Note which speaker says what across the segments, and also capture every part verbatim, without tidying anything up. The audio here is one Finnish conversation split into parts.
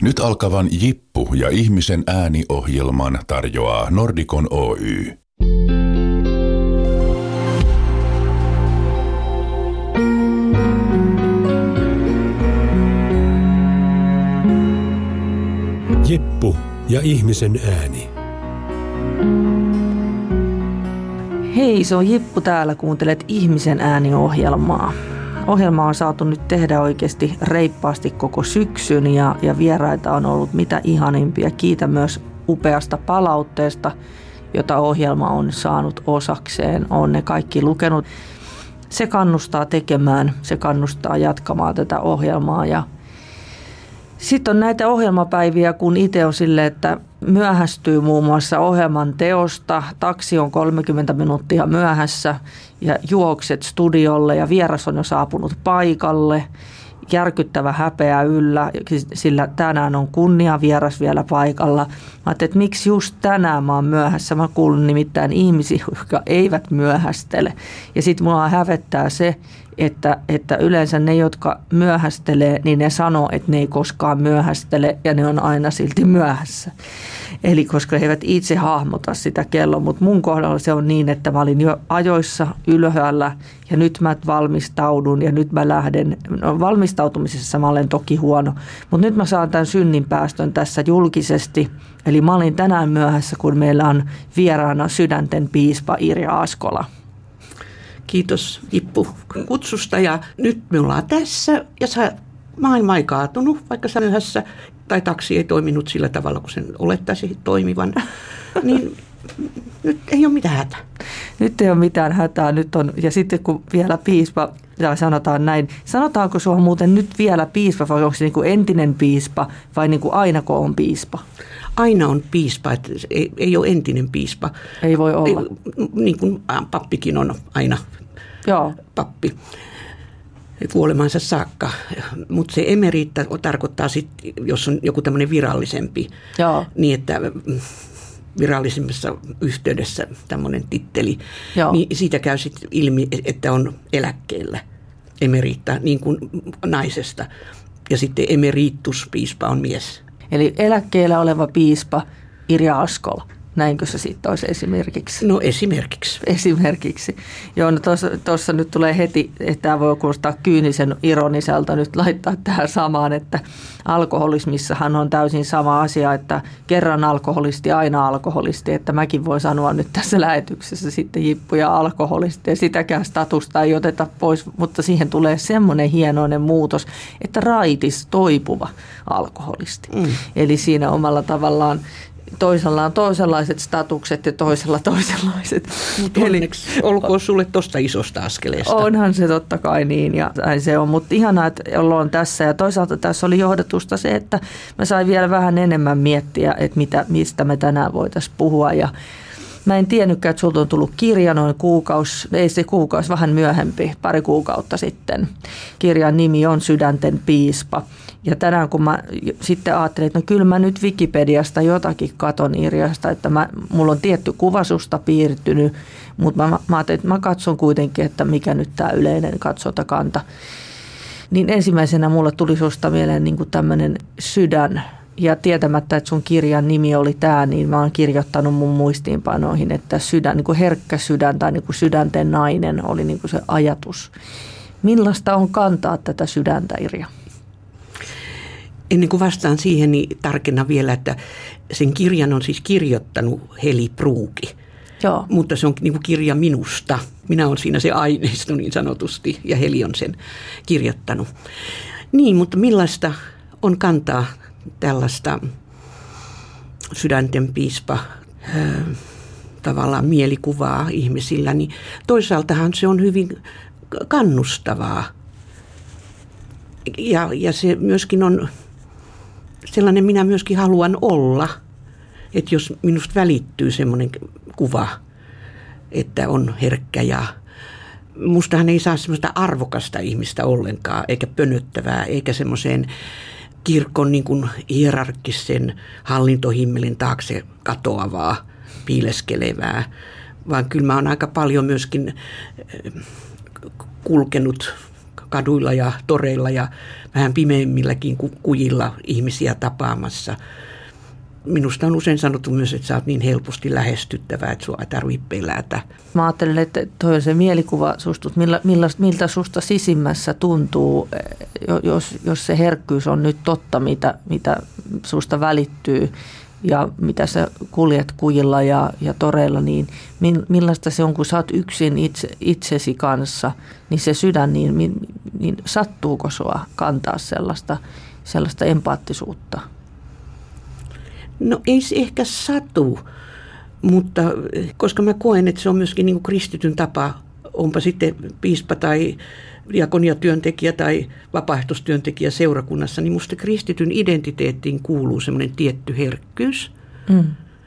Speaker 1: Nyt alkavan Jippu ja ihmisen ääni-ohjelman tarjoaa Nordicon Oy.
Speaker 2: Jippu ja ihmisen ääni.
Speaker 3: Hei, se on Jippu täällä, kuuntelet ihmisen ääni-ohjelmaa. Ohjelma on saatu nyt tehdä oikeasti reippaasti koko syksyn ja, ja vieraita on ollut mitä ihanimpia. Kiitän myös upeasta palautteesta, jota ohjelma on saanut osakseen. Olen ne kaikki lukenut. Se kannustaa tekemään, se kannustaa jatkamaan tätä ohjelmaa. Ja sitten on näitä ohjelmapäiviä, kun itse on silleen, että myöhästyy muun muassa ohjelman teosta. Taksi on kolmekymmentä minuuttia myöhässä ja juokset studiolle ja vieras on jo saapunut paikalle. Järkyttävä häpeä yllä, sillä tänään on kunniavieras vielä paikalla. Mä ajattelin, että miksi just tänään mä oon myöhässä. Mä kuulun nimittäin ihmisiä, jotka eivät myöhästele. Ja sitten mua hävettää se, että, että yleensä ne, jotka myöhästelee, niin ne sanoo, että ne ei koskaan myöhästele ja ne on aina silti myöhässä. Eli koska he eivät itse hahmota sitä kelloa, mutta mun kohdalla se on niin, että mä olin jo ajoissa ylhäällä ja nyt mä valmistaudun ja nyt mä lähden. No, valmistautumisessa mä olen toki huono, mutta nyt mä saan tämän synninpäästön tässä julkisesti. Eli mä olin tänään myöhässä, kun meillä on vieraana Sydänten piispa Irja Askola.
Speaker 4: Kiitos Jippu kutsusta ja nyt me ollaan tässä ja sä, maailma ei kaatunut, vaikka sä myöhässä tai taksi ei toiminut sillä tavalla, kun sen olettaisi toimivan, niin nyt ei ole mitään hätää.
Speaker 3: Nyt ei ole mitään hätää. Nyt on, ja sitten kun vielä piispa, ja sanotaan näin, sanotaanko se on muuten nyt vielä piispa vai onko se niin kuin entinen piispa vai niin kuin aina kun on piispa?
Speaker 4: Aina on piispa, että ei, ei ole entinen piispa.
Speaker 3: Ei voi olla.
Speaker 4: Ei, niin kuin pappikin on aina
Speaker 3: Joo.
Speaker 4: pappi kuolemansa saakka. Mutta se emeriitta tarkoittaa sitten, jos on joku tämmöinen virallisempi,
Speaker 3: Joo.
Speaker 4: niin että virallisemmassa yhteydessä tämmöinen titteli,
Speaker 3: Joo.
Speaker 4: niin siitä käy sitten ilmi, että on eläkkeellä emeriitta, niin kuin naisesta. Ja sitten emeriittuspiispa on mies.
Speaker 3: Eli eläkkeellä oleva piispa Irja Askola. Näinkö se sitten olisi esimerkiksi?
Speaker 4: No esimerkiksi.
Speaker 3: Esimerkiksi. Joo, no tuossa nyt tulee heti, että tämä voi kuulostaa kyynisen ironiselta nyt laittaa tähän samaan, että alkoholismissahan on täysin sama asia, että kerran alkoholisti, aina alkoholisti, että mäkin voin sanoa nyt tässä lähetyksessä sitten Jippu ja alkoholisti ja sitäkään statusta ei oteta pois, mutta siihen tulee semmoinen hienoinen muutos, että raitis toipuva alkoholisti. Mm. Eli siinä omalla tavallaan toisella on toisenlaiset statukset ja toisella toisenlaiset.
Speaker 4: Mutta onneksi olkoon sulle tuosta isosta askeleesta.
Speaker 3: Onhan se totta kai niin ja se on, mutta ihanaa, että ollaan tässä ja toisaalta tässä oli johdatusta se, että mä sain vielä vähän enemmän miettiä, että mitä, mistä me tänään voitaisiin puhua ja mä en tiennytkään, että sulta on tullut kirja noin kuukausi, ei se kuukausi, vähän myöhempi, pari kuukautta sitten. Kirjan nimi on Sydänten piispa. Ja tänään kun mä sitten ajattelin, että no kyllä mä nyt Wikipediasta jotakin katon Irjasta, että mä, mulla on tietty kuva susta piirtynyt, mutta mä, mä ajattelin, että mä katson kuitenkin, että mikä nyt tämä yleinen katsontakanta. Niin ensimmäisenä mulle tuli susta mieleen niin kuin tämmöinen sydän. Ja tietämättä, että sun kirjan nimi oli tämä, niin mä oon kirjoittanut mun muistiinpanoihin, että sydän, niin kuin herkkä sydän tai niin kuin sydänten nainen oli niin kuin se ajatus. Millaista on kantaa tätä sydäntä, Irja?
Speaker 4: Ennen kuin vastaan siihen, niin tarkennan vielä, että sen kirjan on siis kirjoittanut Heli Pruuki.
Speaker 3: Joo.
Speaker 4: Mutta se on niin kuin kirja minusta. Minä olen siinä se aineisto niin sanotusti ja Heli on sen kirjoittanut. Niin, mutta millaista on kantaa tällaista Sydänten piispa tavallaan mielikuvaa ihmisillä, niin toisaaltahan se on hyvin kannustavaa. Ja, ja se myöskin on sellainen, minä myöskin haluan olla, että jos minusta välittyy semmoinen kuva, että on herkkä ja mustahan ei saa semmoista arvokasta ihmistä ollenkaan, eikä pönöttävää, eikä semmoiseen kirkon niin kuin hierarkkisen hallintohimmelin taakse katoavaa, piileskelevää, vaan kyllä mä oon aika paljon myöskin kulkenut kaduilla ja toreilla ja vähän pimeimmilläkin kujilla ihmisiä tapaamassa. Minusta on usein sanottu myös, että sä oot niin helposti lähestyttävä, että sua ei tarvitse pelätä.
Speaker 3: Mä ajattelen, että toi on se mielikuva susta, millä, millä, miltä susta sisimmässä tuntuu, jos, jos se herkkyys on nyt totta, mitä, mitä susta välittyy ja mitä sä kuljet kujilla ja, ja toreilla, niin millaista se on, kun sä oot yksin itse, itsesi kanssa, niin se sydän, niin, niin, niin sattuuko sua kantaa sellaista, sellaista empaattisuutta?
Speaker 4: No ei se ehkä satu, mutta koska mä koen, että se on myöskin niin kuin kristityn tapa, onpa sitten piispa tai diakoniatyöntekijä tai vapaaehtoistyöntekijä seurakunnassa, niin musta kristityn identiteettiin kuuluu semmoinen tietty herkkyys. Mm.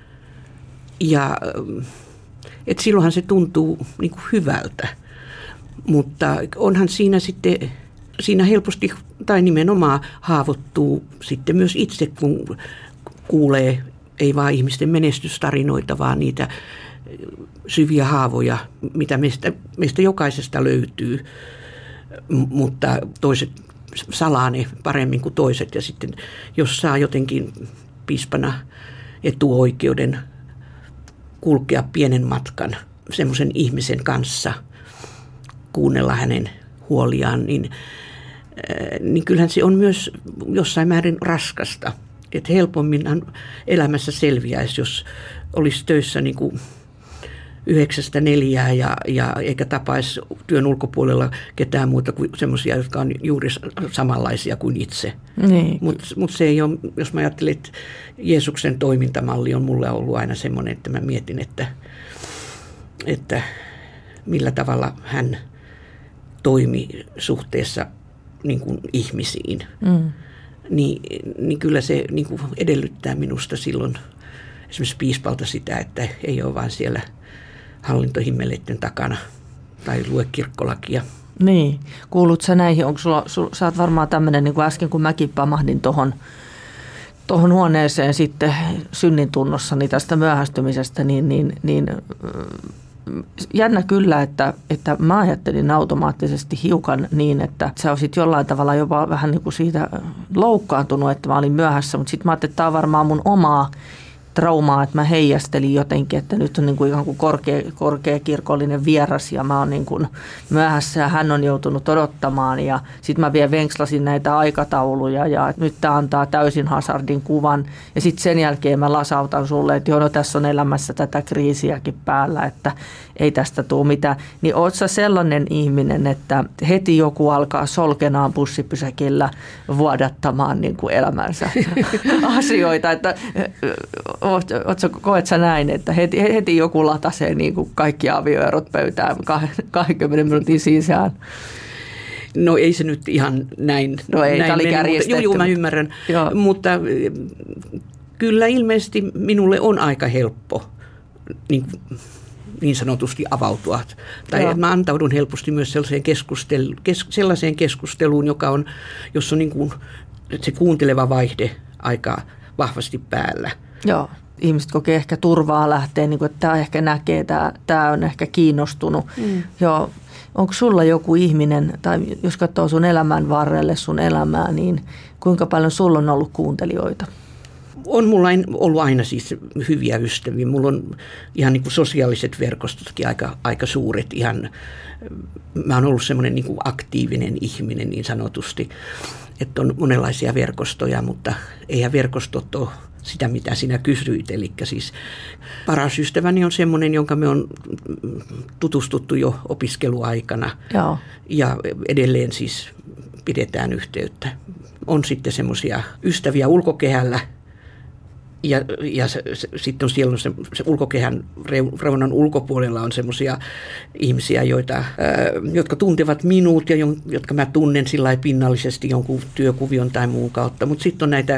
Speaker 4: Ja että silloinhan se tuntuu niin kuin hyvältä, mutta onhan siinä sitten, siinä helposti tai nimenomaan haavoittuu sitten myös itse, kun kuulee ei vaan ihmisten menestystarinoita, vaan niitä syviä haavoja, mitä meistä, meistä jokaisesta löytyy, M- mutta toiset salaa ne paremmin kuin toiset. Ja sitten jos saa jotenkin piispana etuoikeuden kulkea pienen matkan semmoisen ihmisen kanssa, kuunnella hänen huoliaan, niin, niin kyllähän se on myös jossain määrin raskasta. Että helpomminhan elämässä selviäisi, jos olisi töissä niin kuin yhdeksästä neljää ja, ja eikä tapaisi työn ulkopuolella ketään muuta kuin semmoisia, jotka on juuri samanlaisia kuin itse. Niin. Mutta mut se ei ole, jos mä ajattelen, että Jeesuksen toimintamalli on mulle ollut aina semmoinen, että mä mietin, että, että millä tavalla hän toimi suhteessa niin kuin ihmisiin. Mm. Niin, niin kyllä se niin kuin edellyttää minusta silloin esimerkiksi piispalta sitä, että ei ole vaan siellä hallintohimmeleiden takana tai lue kirkkolakia.
Speaker 3: Niin, kuulut sä näihin, onko sulla, sul, sä oot varmaan tämmöinen, niin kuin äsken kun mäkin pamahdin tohon, tohon huoneeseen sitten synnintunnossani tästä myöhästymisestä, niin, niin, niin jännä kyllä, että, että mä ajattelin automaattisesti hiukan niin, että sä olisit jollain tavalla jopa vähän niin kuin siitä loukkaantunut, että mä olin myöhässä, mutta sitten mä ajattelin, että tämä on varmaan mun omaa traumaa, että mä heijastelin jotenkin, että nyt on niin kuin ihan kuin korkea, korkea kirkollinen vieras ja mä oon niin kuin myöhässä ja hän on joutunut odottamaan ja sitten mä vielä venkslasin näitä aikatauluja ja nyt tämä antaa täysin hazardin kuvan ja sitten sen jälkeen mä lasautan sulle, että joo, no tässä on elämässä tätä kriisiäkin päällä, että ei tästä tule mitään. Niin oot sä sellainen ihminen, että heti joku alkaa solkenaan bussipysäkillä vuodattamaan niin kuin elämänsä asioita, että koet sä näin, että heti, heti joku latasee niin kuin kaikki avioerot pöytään kaksikymmentä minuutin sisään?
Speaker 4: No ei se nyt ihan näin.
Speaker 3: No ei,
Speaker 4: näin
Speaker 3: tämä oli kärjestetty.
Speaker 4: Joo, joo, mä ymmärrän. Joo. Mutta kyllä ilmeisesti minulle on aika helppo niin, niin sanotusti avautua. Tai mä antaudun helposti myös sellaiseen, keskustelu, kes, sellaiseen keskusteluun, joka on, jossa on niin kuin se kuunteleva vaihde aika vahvasti päällä.
Speaker 3: Joo, ihmiset kokee ehkä turvaa lähteä, niin kuin, että tämä ehkä näkee, tämä, tämä on ehkä kiinnostunut. Mm. Joo, onko sulla joku ihminen, tai jos katsoo sun elämän varrelle sun elämää, niin kuinka paljon sulla on ollut kuuntelijoita?
Speaker 4: On mulla ollut aina siis hyviä ystäviä. Mulla on ihan niin kuin sosiaaliset verkostotkin aika, aika suuret. Ihan, mä oon ollut semmoinen niin kuin aktiivinen ihminen niin sanotusti, että on monenlaisia verkostoja, mutta eihän verkostot ole sitä, mitä sinä kysyit. Eli siis paras ystäväni on semmoinen, jonka me on tutustuttu jo opiskeluaikana. Joo. Ja edelleen siis pidetään yhteyttä. On sitten semmoisia ystäviä ulkokehällä. Ja, ja se, se, sitten on siellä se, se ulkokehän reunan ulkopuolella on semmoisia ihmisiä, joita, ää, jotka tuntevat minut ja jon, jotka mä tunnen sillä lailla pinnallisesti jonkun työkuvion tai muun kautta. Mutta sitten on näitä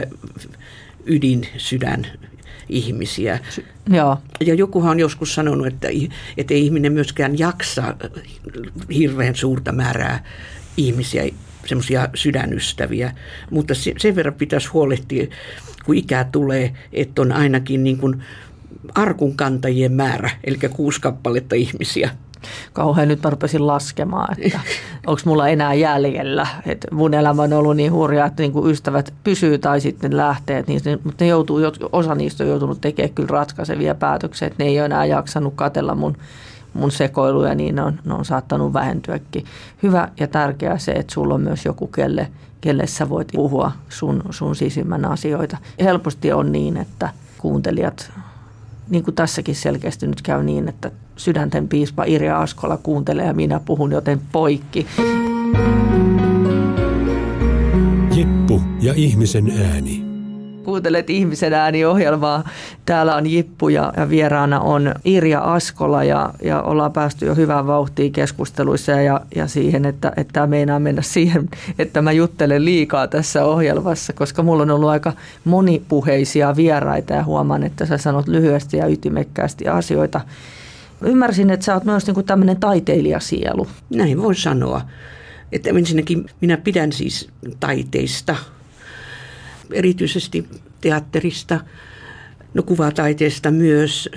Speaker 4: ydinsydän ihmisiä. Joo. Ja jokuhan on joskus sanonut, että, että ei ihminen myöskään jaksa hirveän suurta määrää ihmisiä, semmoisia sydänystäviä, mutta sen verran pitäisi huolehtia, kun ikää tulee, että on ainakin niin kuin arkunkantajien määrä, eli kuusi kappaletta ihmisiä,
Speaker 3: Kauhean nyt mä rupesin laskemaan, että onko mulla enää jäljellä. Että mun elämä on ollut niin hurjaa, että niin ystävät pysyy tai sitten lähtee. Niin, mutta ne joutuu, osa niistä on joutunut tekemään kyllä ratkaisevia päätöksiä, että ne ei ole enää jaksanut katsella mun, mun sekoiluja, niin ne on, ne on saattanut vähentyäkin. Hyvä ja tärkeää se, että sulla on myös joku, kelle, kelle sä voit puhua sun, sun sisimmän asioita. Helposti on niin, että kuuntelijat, niin kuin tässäkin selkeästi nyt käy niin, että Sydänten piispa Irja Askola kuuntelee ja minä puhun joten poikki.
Speaker 2: Jippu ja ihmisen ääni.
Speaker 3: Kuuntelet Ihmisen ääni-ohjelmaa. Täällä on Jippu ja, ja vieraana on Irja Askola ja, ja ollaan päästy jo hyvään vauhtiin keskusteluissa ja, ja siihen, että, että tämä meinaa mennä siihen, että mä juttelen liikaa tässä ohjelmassa, koska mulla on ollut aika monipuheisia vieraita ja huomaan, että sä sanot lyhyesti ja ytimekkäästi asioita. Ymmärsin, että sä oot myös niin kuin tämmöinen taiteilijasielu.
Speaker 4: Näin voi sanoa. Että ensinnäkin minä pidän siis taiteista, erityisesti teatterista, no kuvataiteesta myös.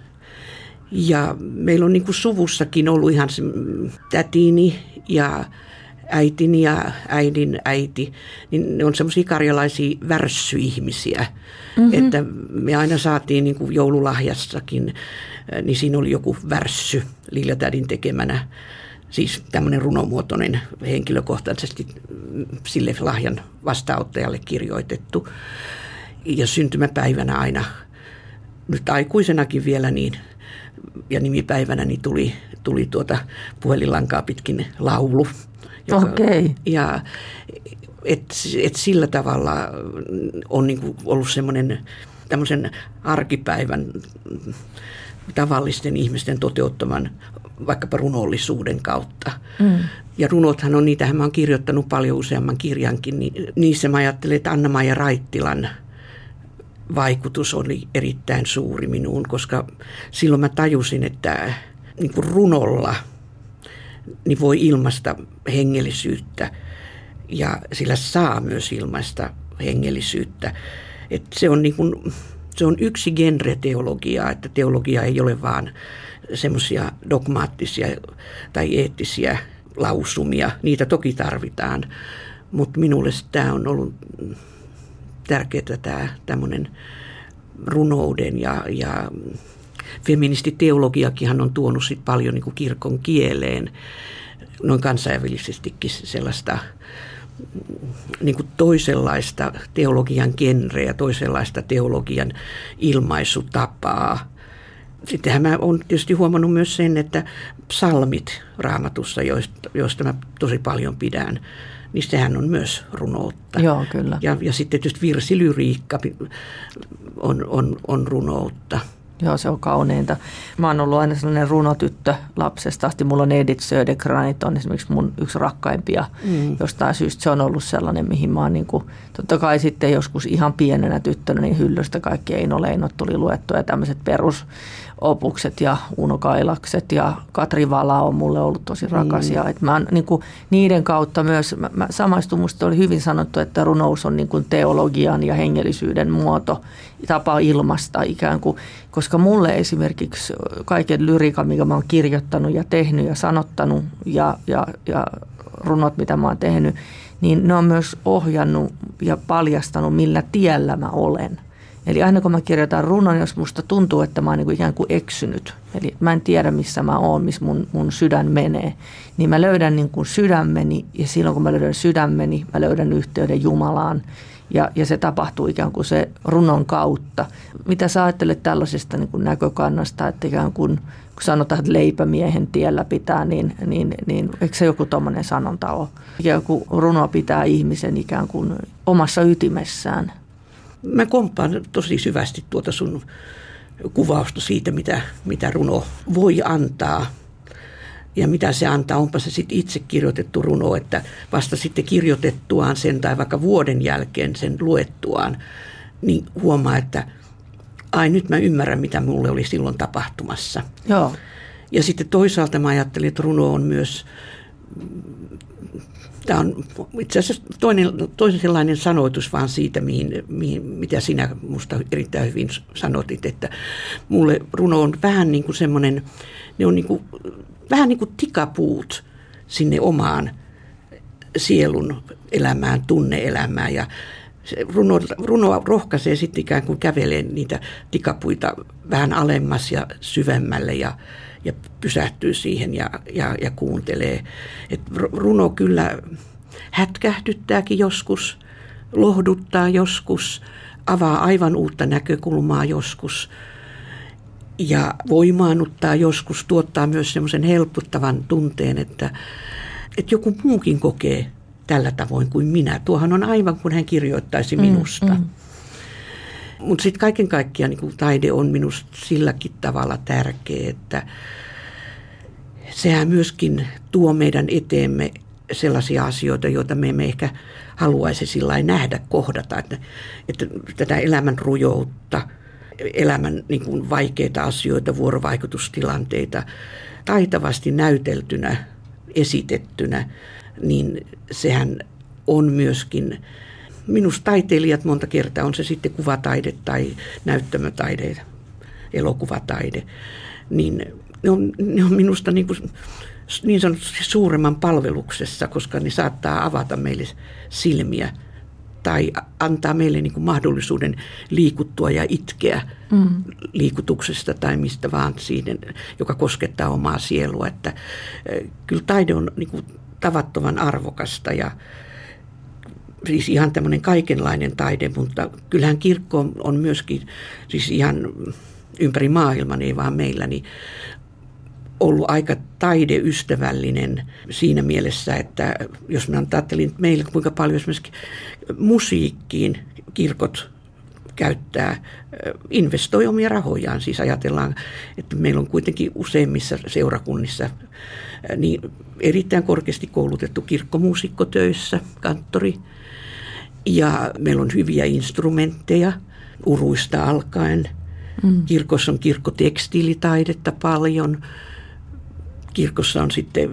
Speaker 4: Ja meillä on niin kuin suvussakin ollut ihan se tätini ja äitini ja äidin äiti, niin ne on semmoisia karjalaisia värssyihmisiä. Mm-hmm. Että me aina saatiin niin kuin joululahjassakin, niin siinä oli joku värssy Lilja-tädin tekemänä. Siis tämmöinen runomuotoinen henkilökohtaisesti sille lahjan vastaanottajalle kirjoitettu. Ja syntymäpäivänä aina, nyt aikuisenakin vielä niin, ja nimipäivänä niin tuli, tuli tuota puhelinlankaa pitkin laulu.
Speaker 3: Okei. Okay.
Speaker 4: Ja et, et sillä tavalla on niinku ollut semmoinen tämmöisen arkipäivän tavallisten ihmisten toteuttaman vaikkapa runollisuuden kautta. Mm. Ja runothan on, niitähän mä oon kirjoittanut paljon useamman kirjankin, niin niissä mä ajattelen, että Anna-Maija Raittilan vaikutus oli erittäin suuri minuun, koska silloin mä tajusin, että niin kuin runolla niin voi ilmaista hengellisyyttä ja sillä saa myös ilmaista hengellisyyttä. Että se on niin kuin, se on yksi genre teologiaa, että teologia ei ole vaan semmoisia dogmaattisia tai eettisiä lausumia. Niitä toki tarvitaan, mutta minulle tämä on ollut tärkeää, tämä tämmöinen runouden ja, ja feministiteologiakinhan on tuonut sit paljon niin kuin kirkon kieleen noin kansainvälisestikin sellaista niin kuin toisenlaista teologian genreä, toisenlaista teologian ilmaisutapaa. Sittenhän mä oon tietysti huomannut myös sen, että psalmit Raamatussa, joista, joista mä tosi paljon pidän, niin sehän on myös runoutta.
Speaker 3: Joo, kyllä.
Speaker 4: Ja, ja sitten tietysti virsilyriikka on, on, on runoutta.
Speaker 3: Joo, se on kauneinta. Mä oon ollut aina sellainen runotyttö lapsesta asti. Mulla on Edith Södergranit, on esimerkiksi mun yksi rakkaimpia. Mm. Jostain syystä se on ollut sellainen, mihin mä oon niin kuin, totta kai sitten joskus ihan pienenä tyttönä, niin hyllystä kaikki Eino Leinot tuli luettua ja tämmöiset perusopukset ja Uno Kailakset ja Katri Vala on mulle ollut tosi rakas. Mm. Ja, että mä oon, niin kuin, niiden kautta myös, mä, mä samaistun, musta oli hyvin sanottu, että runous on niin kuin teologian ja hengellisyyden muoto, tapa ilmaista ikään kuin, koska mulle esimerkiksi kaiken lyriikan, mikä mä oon kirjoittanut ja tehnyt ja sanottanut ja, ja, ja runot, mitä mä oon tehnyt, niin ne on myös ohjannut ja paljastanut, millä tiellä mä olen. Eli aina kun mä kirjoitan runon, jos musta tuntuu, että mä oon niin kuin ikään kuin eksynyt, eli mä en tiedä missä mä oon, missä mun, mun sydän menee, niin mä löydän niin kuin sydämeni ja silloin kun mä löydän sydämeni, mä löydän yhteyden Jumalaan. Ja, ja se tapahtuu ikään kuin se runon kautta. Mitä sä ajattelet tällaisesta niin kuin näkökannasta, että ikään kuin kun sanotaan, että leipämiehen tiellä pitää, niin, niin, niin eikö se joku tommoinen sanonta ole? Ikään kuin runo pitää ihmisen ikään kuin omassa ytimessään.
Speaker 4: Mä komppaan tosi syvästi tuota sun kuvausta siitä, mitä, mitä runo voi antaa. Ja mitä se antaa, onpa se sitten itse kirjoitettu runo, että vasta sitten kirjoitettuaan sen tai vaikka vuoden jälkeen sen luettuaan, niin huomaa, että ai nyt mä ymmärrän, mitä mulle oli silloin tapahtumassa.
Speaker 3: Joo.
Speaker 4: Ja sitten toisaalta mä ajattelin, että runo on myös, tämä on itse asiassa toinen, toinen sellainen sanoitus vaan siitä, mihin, mihin, mitä sinä musta erittäin hyvin sanotit, että mulle runo on vähän niin kuin semmoinen, ne on niin kuin vähän niin kuin tikapuut sinne omaan sielun elämään, tunne-elämään. Ja se runo, runo rohkaisee sitten ikään kuin kävelee niitä tikapuita vähän alemmas ja syvemmälle ja, ja pysähtyy siihen ja, ja, ja kuuntelee. Et runo kyllä hätkähdyttääkin joskus, lohduttaa joskus, avaa aivan uutta näkökulmaa joskus ja voimaannuttaa joskus, tuottaa myös semmoisen helpottavan tunteen, että, että joku muukin kokee tällä tavoin kuin minä. Tuohan on aivan kuin hän kirjoittaisi minusta. Mm, mm. Mutta sitten kaiken kaikkiaan niin taide on minusta silläkin tavalla tärkeä, että sehän myöskin tuo meidän eteemme sellaisia asioita, joita me emme ehkä haluaisi sillä nähdä, kohdata. Että, että tätä elämän rujoutta, elämän niin kuin vaikeita asioita, vuorovaikutustilanteita taitavasti näyteltynä, esitettynä, niin sehän on myöskin, minusta taiteilijat monta kertaa, on se sitten kuvataide tai näyttämötaide, elokuvataide, niin ne on, ne on minusta niin kuin niin sanotusti suuremman palveluksessa, koska ne saattaa avata meille silmiä tai antaa meille niin kuin mahdollisuuden liikuttua ja itkeä mm. liikutuksesta tai mistä vaan siitä, joka koskettaa omaa sielua. Että, kyllä taide on niin kuin tavattoman arvokasta ja siis ihan tämmöinen kaikenlainen taide, mutta kyllähän kirkko on myöskin siis ihan ympäri maailman, ei vaan meillä, niin ollut aika taideystävällinen siinä mielessä, että jos mä ajattelin meillä kuinka paljon esimerkiksi musiikkiin kirkot käyttää, investoi omia rahojaan. Siis ajatellaan, että meillä on kuitenkin useimmissa seurakunnissa niin erittäin korkeasti koulutettu kirkkomuusikko töissä, kanttori. Ja meillä on hyviä instrumentteja uruista alkaen. Mm. Kirkossa on kirkkotekstiilitaidetta paljon. Kirkossa on sitten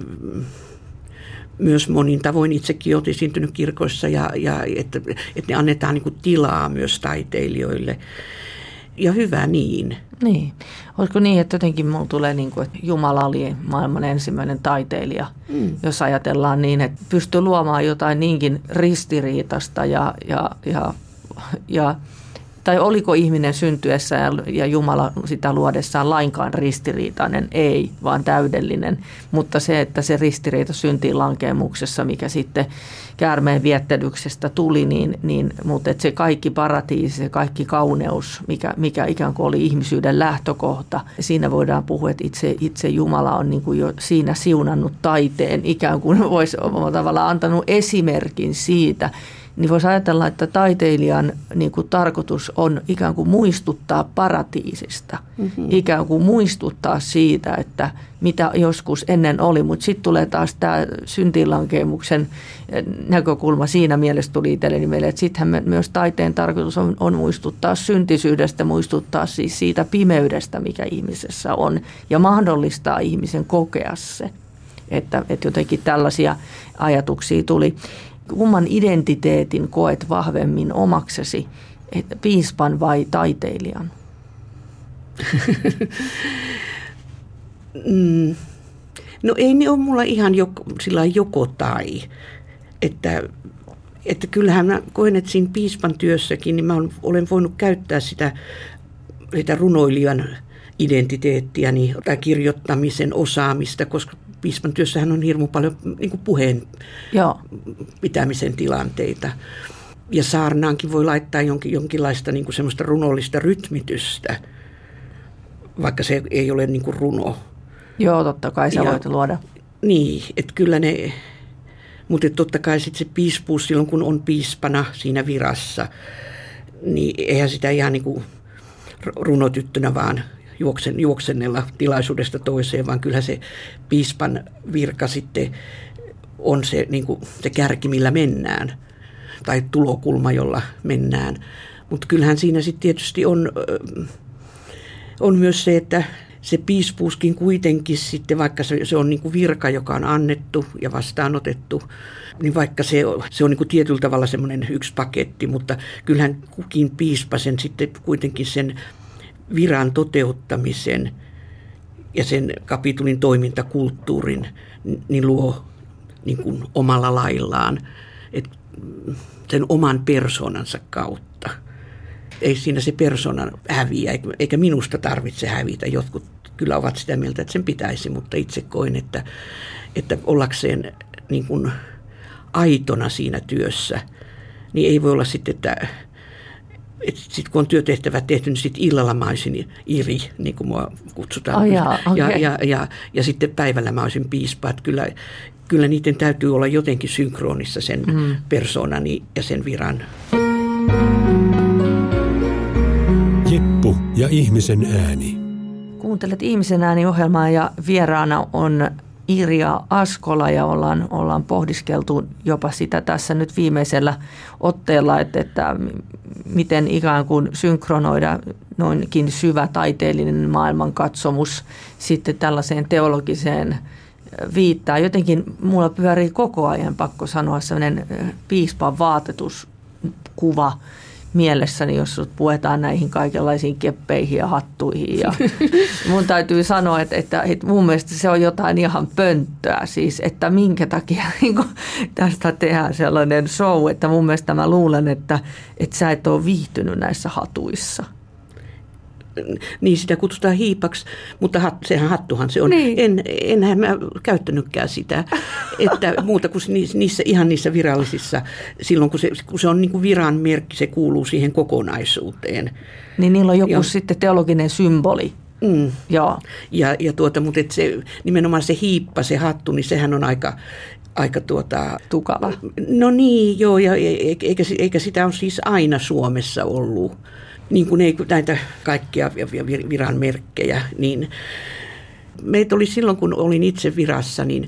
Speaker 4: myös monin tavoin, itsekin olen esiintynyt kirkoissa, ja, ja että, että ne annetaan niin kuin tilaa myös taiteilijoille. Ja hyvä niin.
Speaker 3: Niin. Olisiko niin, että jotenkin minulla tulee niin kuin, että Jumala oli maailman ensimmäinen taiteilija, mm. jos ajatellaan niin, että pystyy luomaan jotain niinkin ristiriitasta ja, ja, ja, ja tai oliko ihminen syntyessä ja, ja Jumala sitä luodessaan lainkaan ristiriitainen? Ei, vaan täydellinen. Mutta se, että se ristiriita syntiin lankeemuksessa, mikä sitten käärmeen viettelyksestä tuli, niin, niin, mutta että se kaikki paratiisi, se kaikki kauneus, mikä, mikä ikään kuin oli ihmisyyden lähtökohta, siinä voidaan puhua, että itse, itse Jumala on niin kuin jo siinä siunannut taiteen, ikään kuin voisi tavallaan antanut esimerkin siitä. Niin voisi ajatella, että taiteilijan niin kuin tarkoitus on ikään kuin muistuttaa paratiisista, mm-hmm. ikään kuin muistuttaa siitä, että mitä joskus ennen oli, mutta sitten tulee taas tämä syntiinlankeemuksen näkökulma siinä mielessä tuli itselleni meille, että sittenhän myös taiteen tarkoitus on, on muistuttaa syntisyydestä, muistuttaa siis siitä pimeydestä, mikä ihmisessä on ja mahdollistaa ihmisen kokea se, että, että jotenkin tällaisia ajatuksia tuli. Kumman identiteetin koet vahvemmin omaksesi, piispan vai taiteilijan?
Speaker 4: No ei ne ole mulla ihan joko, sillä joko tai. Että, että kyllähän mä koen, että siinä piispan työssäkin niin mä olen voinut käyttää sitä, sitä runoilijan identiteettiäni tai kirjoittamisen osaamista, koska piispan työssähän on hirmu paljon niin kuin puheen Joo. pitämisen tilanteita. Ja saarnaankin voi laittaa jonkin, jonkinlaista niin kuin semmoista runollista rytmitystä, vaikka se ei ole niin kuin runo.
Speaker 3: Joo, totta kai sä ja, voit luoda.
Speaker 4: Niin, että kyllä ne, mutta totta kai sitten se piispuus silloin, kun on piispana siinä virassa, niin eihän sitä ihan niin kuin runotyttönä vaan Juoksen, juoksennella tilaisuudesta toiseen, vaan kyllä se piispan virka sitten on se, niin kuin se kärki, millä mennään, tai tulokulma, jolla mennään. Mutta kyllähän siinä sitten tietysti on, on myös se, että se piispuuskin kuitenkin sitten, vaikka se, se on niin kuin virka, joka on annettu ja vastaanotettu, niin vaikka se, se on niin kuin tietyllä tavalla semmoinen yksi paketti, mutta kyllähän kukin piispa sen sitten kuitenkin sen viran toteuttamisen ja sen kapitulin toimintakulttuurin niin luo niin kuin omalla laillaan, et sen oman persoonansa kautta. Ei siinä se persoonan häviä, eikä minusta tarvitse hävitä. Jotkut kyllä ovat sitä mieltä, että sen pitäisi, mutta itse koen, että, että ollakseen niin kuin aitona siinä työssä, niin ei voi olla sitten, että, että sit kun on työtehtävät tehty, niin sitten illalla mä olisin Iri, niin kuin mua kutsutaan.
Speaker 3: Oh, jaa, okay.
Speaker 4: ja, ja, ja, ja sitten päivällä mä olisin piispa, että kyllä, kyllä niiden täytyy olla jotenkin synkronissa sen mm. persoonani ja sen viran.
Speaker 2: Jeppu ja ihmisen ääni.
Speaker 3: Kuuntelet Ihmisen ääni-ohjelmaa ja vieraana on Irja Askola ja ollaan, ollaan pohdiskeltu jopa sitä tässä nyt viimeisellä otteella, että, että miten ikään kuin synkronoida noinkin syvä taiteellinen maailmankatsomus sitten tällaiseen teologiseen viittaan. Jotenkin mulla pyörii koko ajan, pakko sanoa, sellainen piispan vaatetuskuva mielessäni, jos sut puetaan näihin kaikenlaisiin keppeihin ja hattuihin. Ja mun täytyy sanoa, että, että, että mun mielestä se on jotain ihan pönttöä siis, että minkä takia niin tästä tehdään sellainen show, että mun mielestä mä luulen, että, että sä et ole viihtynyt näissä hatuissa.
Speaker 4: Niin sitä kutsutaan hiipaksi, mutta hat, sehän hattuhan se on.
Speaker 3: Niin.
Speaker 4: En, enhän mä käyttänytkään sitä, että muuta kuin niissä, ihan niissä virallisissa, silloin kun se, kun se on niin kuin viran merkki, se kuuluu siihen kokonaisuuteen.
Speaker 3: Niin niillä on joku
Speaker 4: ja,
Speaker 3: sitten teologinen symboli.
Speaker 4: Mm.
Speaker 3: Joo.
Speaker 4: Ja, ja tuota, mutta et se, nimenomaan se hiippa, se hattu, niin sehän on aika... aika tuota,
Speaker 3: tukala.
Speaker 4: No niin, joo, ja eikä, eikä sitä ole siis aina Suomessa ollut. Niin kuin ei näitä kaikkia viran merkkejä, niin meitä oli silloin, kun olin itse virassa, niin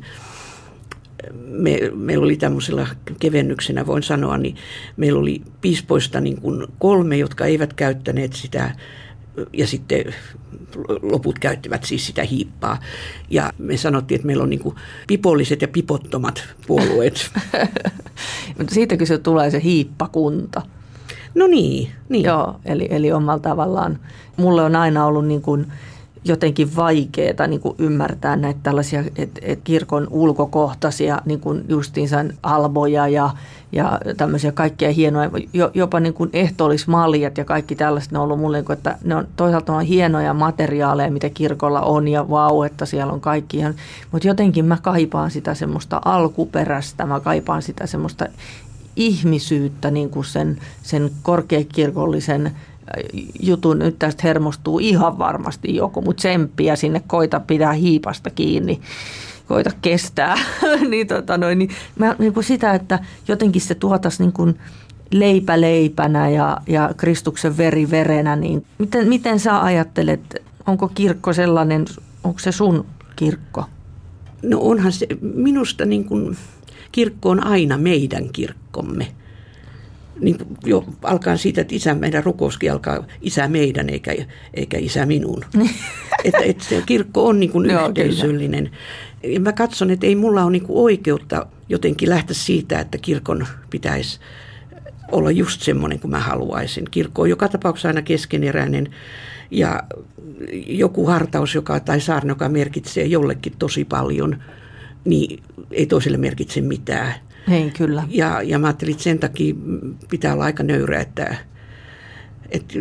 Speaker 4: me, meillä oli tämmöisellä kevennyksenä, voin sanoa, niin meillä oli piispoista niin kuin kolme, jotka eivät käyttäneet sitä, ja sitten loput käyttivät siis sitä hiippaa. Ja me sanottiin, että meillä on niin kuin pipolliset ja pipottomat puolueet.
Speaker 3: Mutta siitäkin se tulee se hiippakunta.
Speaker 4: No niin, niin.
Speaker 3: Joo, eli, eli omalla tavallaan. Mulle on aina ollut niin kuin jotenkin vaikeaa niin kuin ymmärtää näitä tällaisia et, et kirkon ulkokohtaisia niin kuin justiinsa alboja ja, ja tämmöisiä kaikkia hienoja, jopa niin kuin ehtoollismaljat ja kaikki tällaiset. Ne on ollut mulle, että ne on toisaalta on hienoja materiaaleja, mitä kirkolla on ja vau, että siellä on kaikki. Mutta jotenkin mä kaipaan sitä semmoista alkuperäistä, mä kaipaan sitä semmoista ihmisyyttä, niin kuin sen, sen korkeakirkollisen jutun. Nyt tästä hermostuu ihan varmasti joku, mutta tsemppiä sinne, koita pitää hiipasta kiinni, koita kestää. niin, tota noin, niin, mä, niin kuin sitä, että jotenkin se tuotaisi niin kuin leipä leipänä ja, ja Kristuksen veri verenä. Niin miten, miten sä ajattelet, onko kirkko sellainen, onko se sun kirkko?
Speaker 4: No onhan se minusta niin kuin... Kirkko on aina meidän kirkkomme. Niin jo alkaa siitä, että isä meidän rukouskin alkaa isä meidän eikä, eikä isä minun. että, että se kirkko on niin kuin yhteisöllinen. Ja mä katson, että ei mulla ole niin kuin oikeutta jotenkin lähteä siitä, että kirkon pitäisi olla just semmoinen kuin mä haluaisin. Kirkko on joka tapauksessa aina keskeneräinen ja joku hartaus joka, tai saarna, joka merkitsee jollekin tosi paljon, niin ei toiselle merkitse mitään.
Speaker 3: Ei, kyllä.
Speaker 4: Ja, ja mä ajattelin, että sen takia pitää olla aika nöyrä, että, että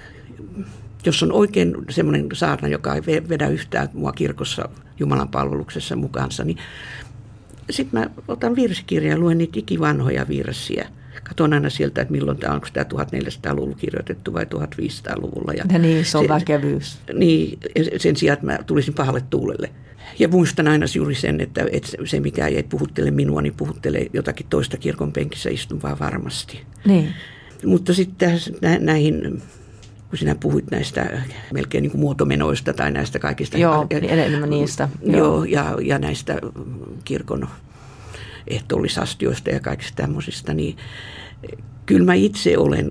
Speaker 4: jos on oikein semmoinen saarna, joka ei vedä yhtään mua kirkossa Jumalan palveluksessa mukaansa, niin sitten mä otan virsikirjaa ja luen niitä ikivanhoja virsiä. Katson aina sieltä, että milloin tämä, onko tämä tuhatneljäsataaluvulla kirjoitettu vai tuhatviisisataaluvulla. Ja,
Speaker 3: ja niin, se on väkevyys.
Speaker 4: Niin, sen sijaan, että mä tulisin pahalle tuulelle. Ja muistan aina juuri sen, että, että se mikä ei puhuttele minua, niin puhuttelee jotakin toista kirkon penkissä istuvaa varmasti.
Speaker 3: Niin.
Speaker 4: Mutta sitten näihin, kun sinä puhuit näistä melkein niin kuin muotomenoista tai näistä kaikista.
Speaker 3: Joo, enemmän niistä.
Speaker 4: Joo, joo ja, ja näistä kirkon ehtoollisastioista ja kaikista tämmöisistä, niin kyllä mä itse olen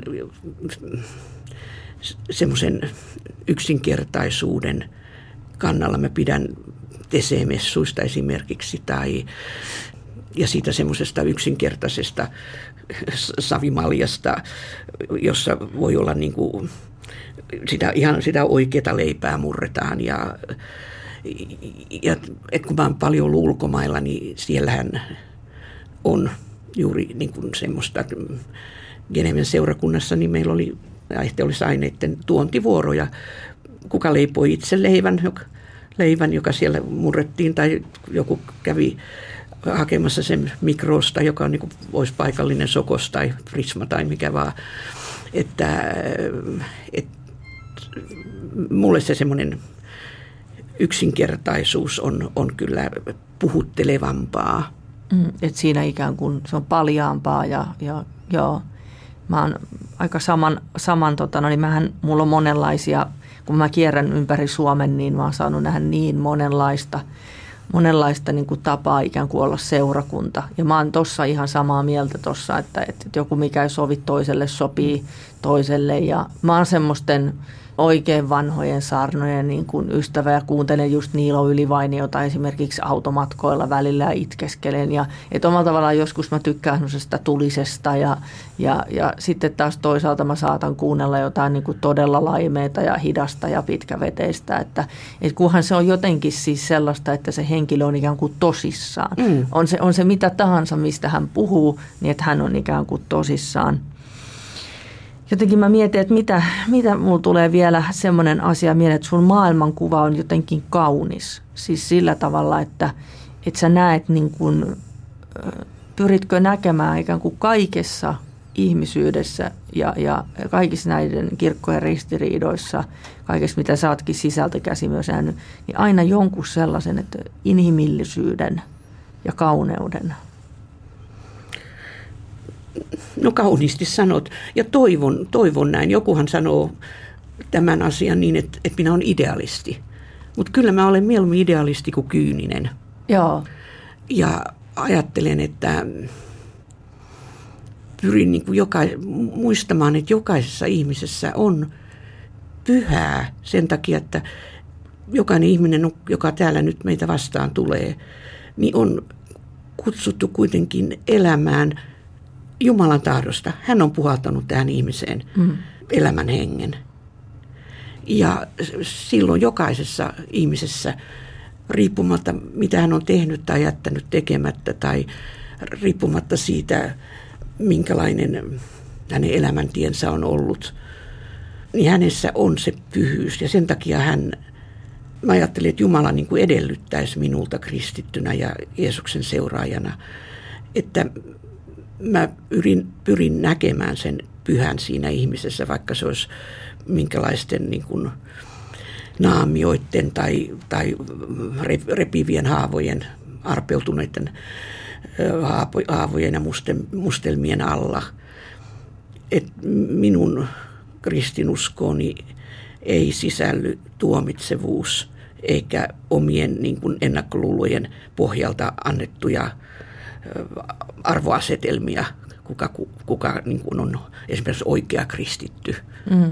Speaker 4: semmoisen yksinkertaisuuden kannalla. Mä pidän tesemessuista esimerkiksi tai ja siitä semmoisesta yksinkertaisesta savimaljasta, jossa voi olla niin kuin sitä, ihan sitä oikeaa leipää murretaan ja, Ja et kun mä oon paljon ollut ulkomailla, niin siellähän on juuri niin kuin semmoista, Geneven seurakunnassa niin meillä oli aineiden tuontivuoroja. Kuka leipoi itse leivän, joka, leivän, joka siellä murrettiin, tai joku kävi hakemassa sen mikroosta, joka on niin kuin, olisi paikallinen sokos tai prisma tai mikä vaan. Että et, mulle se semmoinen yksinkertaisuus on, on kyllä puhuttelevampaa.
Speaker 3: Mm, että siinä ikään kuin se on paljaampaa ja, ja joo. Mä oon aika saman, saman tota, no niin mähän, mulla on monenlaisia, kun mä kierrän ympäri Suomen, niin mä oon saanut nähdä niin monenlaista, monenlaista niin kuin tapaa ikään kuin olla seurakunta. Ja mä oon tossa ihan samaa mieltä tossa, että, että joku mikä ei sovi toiselle, sopii toiselle. Ja mä oon semmoisten oikein vanhojen saarnojen niin kuin ystävä ja kuuntelen just Niilo Ylivainiota esimerkiksi automatkoilla välillä ja itkeskelen. Ja, että omalla tavallaan joskus mä tykkään semmoisesta tulisesta ja, ja, ja sitten taas toisaalta mä saatan kuunnella jotain niin kuin todella laimeita ja hidasta ja pitkäveteistä. Että, että kunhan se on jotenkin siis sellaista, että se henkilö on ikään kuin tosissaan. Mm. On, se, on se mitä tahansa, mistä hän puhuu, niin että hän on ikään kuin tosissaan. Jotenkin mä mietin, että mitä, mitä mulla tulee vielä semmoinen asia mieleen, että sun maailmankuva on jotenkin kaunis. Siis sillä tavalla, että, että sä näet niin kuin, pyritkö näkemään ikään kuin kaikessa ihmisyydessä ja, ja kaikissa näiden kirkkojen ristiriidoissa, kaikessa mitä sä ootkin sisältä käsi myös nähnyt, niin aina jonkun sellaisen, että inhimillisyyden ja kauneuden.
Speaker 4: No kauniisti sanot. Ja toivon, toivon näin. Jokuhan sanoo tämän asian niin, että, että minä olen idealisti. Mutta kyllä mä olen mieluummin idealisti kuin kyyninen.
Speaker 3: Joo.
Speaker 4: Ja ajattelen, että pyrin niin kuin joka, muistamaan, että jokaisessa ihmisessä on pyhää sen takia, että jokainen ihminen, joka täällä nyt meitä vastaan tulee, niin on kutsuttu kuitenkin elämään Jumalan tahdosta. Hän on puhaltanut tähän ihmiseen mm. elämän hengen. Ja silloin jokaisessa ihmisessä, riippumatta mitä hän on tehnyt tai jättänyt tekemättä, tai riippumatta siitä, minkälainen hänen elämäntiensä on ollut, niin hänessä on se pyhyys. Ja sen takia hän, mä ajattelin, että Jumala niin kuin edellyttäisi minulta kristittynä ja Jeesuksen seuraajana, että mä pyrin, pyrin näkemään sen pyhän siinä ihmisessä, vaikka se olisi minkälaisten niin kuin naamioiden tai, tai repivien haavojen, arpeutuneiden haavojen ja mustelmien alla. Et minun kristinuskooni ei sisälly tuomitsevuus eikä omien niin kuin ennakkoluulojen pohjalta annettuja arvoasetelmia, kuka, kuka niin kuin on esimerkiksi oikea kristitty. Mm.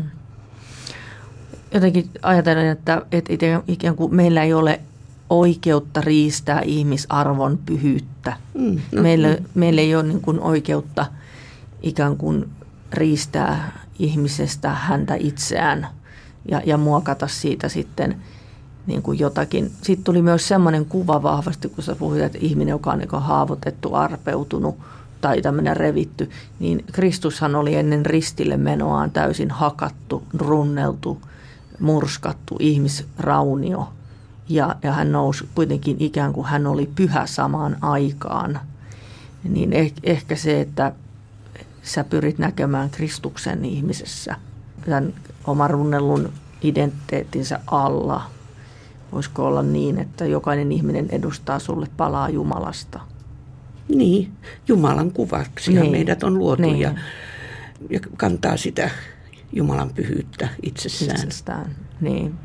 Speaker 3: Jotenkin ajattelen, että, että ikään kuin meillä ei ole oikeutta riistää ihmisarvon pyhyyttä. Mm, no, meillä, mm. meillä ei ole niin kuin oikeutta ikään kuin riistää ihmisestä häntä itseään ja, ja muokata siitä sitten niin kuin jotakin. Sitten tuli myös semmoinen kuva vahvasti, kun sä puhuit, että ihminen, joka on niin kuin haavoitettu, arpeutunut tai tämmöinen revitty, niin Kristushan oli ennen ristille menoaan täysin hakattu, runneltu, murskattu ihmisraunio. Ja, ja hän nousi kuitenkin ikään kuin hän oli pyhä samaan aikaan. Niin eh, ehkä se, että sä pyrit näkemään Kristuksen ihmisessä, tämän oman runnellun identiteettinsä alla. Voisiko olla niin, että jokainen ihminen edustaa sulle palaa Jumalasta?
Speaker 4: Niin, Jumalan kuvaksi niin. Meidät on luotu niin. ja, ja kantaa sitä Jumalan pyhyyttä itsessään.
Speaker 3: Itsestään, niin.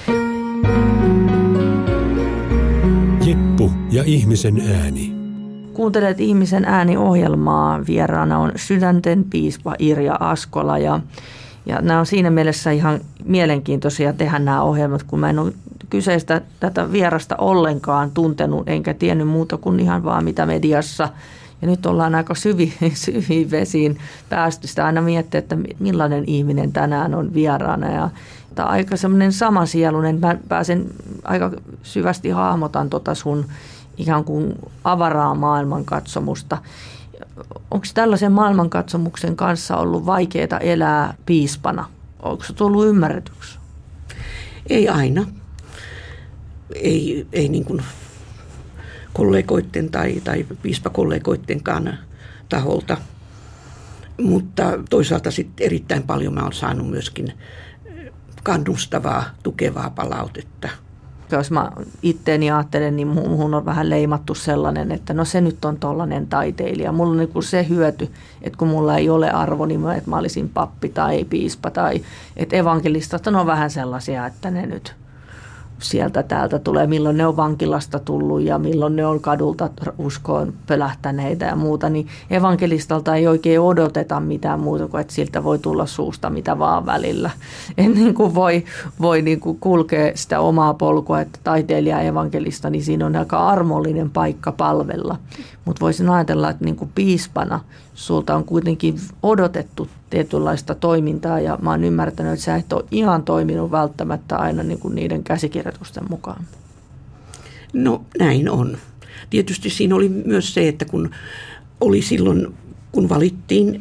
Speaker 2: Jeppu ja ihmisen ääni.
Speaker 3: Kuuntelet Ihmisen ääni-ohjelmaa. Vieraana on Sydänten piispa Irja Askola ja, ja nämä on siinä mielessä ihan mielenkiintoisia tehdä nämä ohjelmat, kun mä en ole kyseistä tätä vierasta ollenkaan tuntenut, enkä tiennyt muuta kuin ihan vaan mitä mediassa Ja nyt ollaan aika syviin, syviin vesiin päästy sitä aina miettiä, että millainen ihminen tänään on vieraana. Ja tämä aika semmoinen samasieluinen, mä pääsen aika syvästi hahmotan tota sun ikään kuin avaraa maailmankatsomusta. Onko tällaisen maailmankatsomuksen kanssa ollut vaikeaa elää piispana? Onko se tullut ymmärretyksi?
Speaker 4: Ei aina. Ei, ei niin kuin kollegoiden tai, tai piispakollegoidenkaan taholta. Mutta toisaalta sitten erittäin paljon mä oon saanut myöskin kannustavaa, tukevaa palautetta.
Speaker 3: Jos mä itteeni ajattelen, niin muuhun on vähän leimattu sellainen, että no se nyt on tollainen taiteilija. Mulla on niin se hyöty, että kun mulla ei ole arvonimeä, että mä olisin pappi tai piispa tai että evankelistat on vähän sellaisia, että ne nyt sieltä täältä tulee, milloin ne on vankilasta tullut ja milloin ne on kadulta uskoon pölähtäneitä ja muuta, niin evankelistalta ei oikein odoteta mitään muuta kuin, että siltä voi tulla suusta mitä vaan välillä. En niin kuin voi, voi niin kuin kulkea sitä omaa polkua, että taiteilija ja evankelista, niin siinä on aika armollinen paikka palvella. Mutta voisin ajatella, että niin kuin piispana sulta on kuitenkin odotettu tietynlaista toimintaa ja mä oon ymmärtänyt, että sä et ole ihan toiminut välttämättä aina niin kuin niiden käsikirjoitusten mukaan.
Speaker 4: No näin on. Tietysti siinä oli myös se, että kun oli silloin, kun valittiin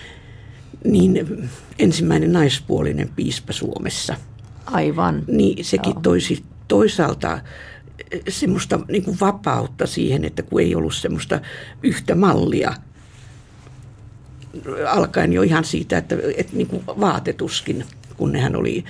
Speaker 4: niin ensimmäinen naispuolinen piispa Suomessa.
Speaker 3: Aivan.
Speaker 4: Niin sekin toisi toisaalta semmoista niin kuin vapautta siihen, että kun ei ollut semmoista yhtä mallia, alkaen jo ihan siitä, että, että niin kuin vaatetuskin, kun nehän oli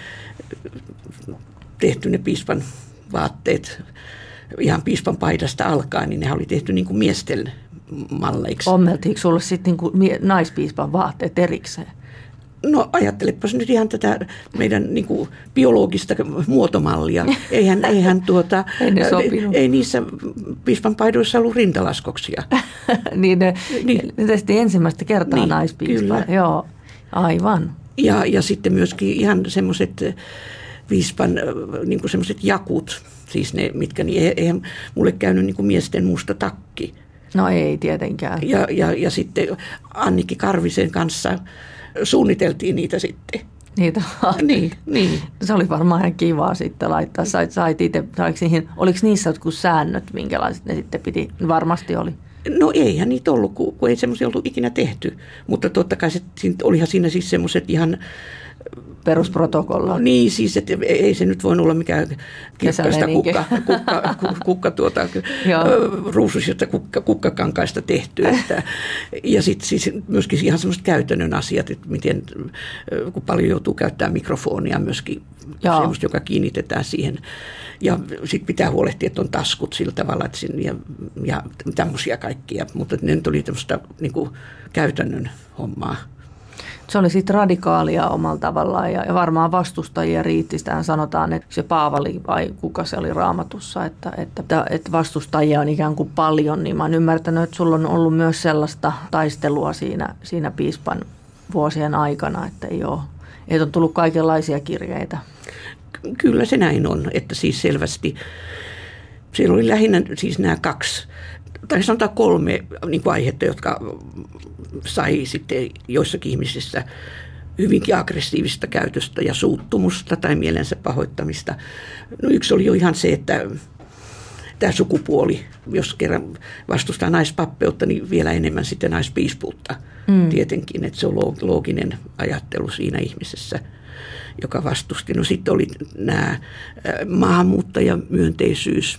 Speaker 4: tehty ne piispan vaatteet ihan piispan paidasta alkaen, niin nehän oli tehty niin kuin miesten malleiksi.
Speaker 3: Ommeltiinko sulle sitten niin naispiispan vaatteet erikseen?
Speaker 4: No ajattelepas nyt ihan tätä meidän niin kuin biologista muotomallia. Eihän, eihän tuota,
Speaker 3: ei, ne
Speaker 4: ei niissä piispan paidoissa ollut rintalaskoksia.
Speaker 3: niin ne, niin. ne tehtiin ensimmäistä kertaa
Speaker 4: niin,
Speaker 3: naispiispa. Joo, aivan.
Speaker 4: Ja, ja sitten myöskin ihan semmoiset piispan niin kuin semmoiset jakut, siis ne, mitkä, niin eihän mulle käynyt niin kuin miesten musta takki.
Speaker 3: No ei tietenkään.
Speaker 4: Ja, ja, ja sitten Annikki Karvisen kanssa suunniteltiin niitä sitten.
Speaker 3: Niitä
Speaker 4: niin, niin.
Speaker 3: Se oli varmaan ihan kivaa sitten laittaa. Sait, sait itse, niihin, oliko niissä jotkut säännöt, minkälaiset ne sitten piti? Varmasti oli.
Speaker 4: No eihän niitä ollut, kun, kun ei semmoisia ollut ikinä tehty. Mutta totta kai se, olihan siinä siis semmoiset ihan
Speaker 3: perusprotokolla.
Speaker 4: Niin, siis että ei se nyt voinut olla mikään kirkkaista kukka, kukka, kukka tuota, ruusuisesta kukka, kukkakankaista tehty. Että, ja sitten siis myöskin ihan semmoiset käytännön asiat, että miten, kun paljon joutuu käyttämään mikrofonia myöskin, semmoista, joka kiinnitetään siihen. Ja sitten pitää huolehtia, että on taskut sillä tavalla, että siinä, ja, ja tämmöisiä kaikkia. Mutta ne nyt oli tämmöistä niin kuin käytännön hommaa.
Speaker 3: Se oli sitten radikaalia omalla tavallaan ja varmaan vastustajia riitti. Sitähän sanotaan, että se Paavali vai kuka se oli Raamatussa, että, että, että vastustajia on ikään kuin paljon. Niin mä oon ymmärtänyt, että sulla on ollut myös sellaista taistelua siinä, siinä piispan vuosien aikana, että ei ole, ei ole tullut kaikenlaisia kirjeitä.
Speaker 4: Kyllä se näin on, että siis selvästi siellä oli lähinnä siis nämä kaksi tai sanotaan kolme niin kuin aihetta, jotka sai sitten joissakin ihmisissä hyvinkin aggressiivista käytöstä ja suuttumusta tai mielensä pahoittamista. No yksi oli jo ihan se, että tämä sukupuoli, jos kerran vastustaa naispappeutta, niin vielä enemmän sitten naispiispuutta mm. tietenkin, että se on looginen ajattelu siinä ihmisessä, joka vastusti. No sitten oli nämä maahanmuuttajamyönteisyys,